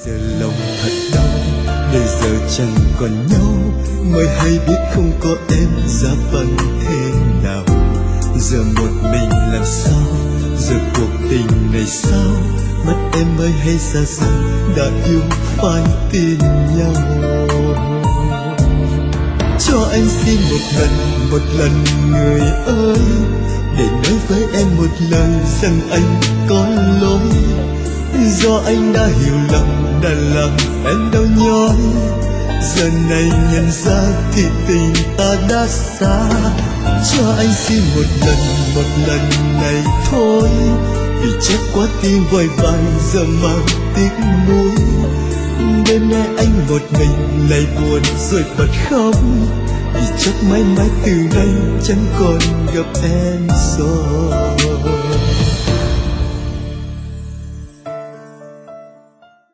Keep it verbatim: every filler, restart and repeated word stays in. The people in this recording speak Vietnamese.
giờ lòng thật đau, đời giờ chẳng còn nhau. Mới hay biết không có em giá vẫn thế nào. Giờ một mình làm sao, giờ cuộc tình này sao. Mất em mới hay ra rằng đã yêu phải tin nhau. Cho anh xin một lần, một lần người ơi, để nói với em một lời rằng anh có lỗi. Do anh đã hiểu lầm, đã làm em đau nhói. Giờ này nhận ra thì tình ta đã xa. Cho anh xin một lần, một lần này thôi. Vì chết quá tim vội vàng giờ mang tiếc nuối. Đêm nay anh một mình lại buồn rồi bật khóc. Vì chắc mãi mãi từ nay chẳng còn gặp em rồi.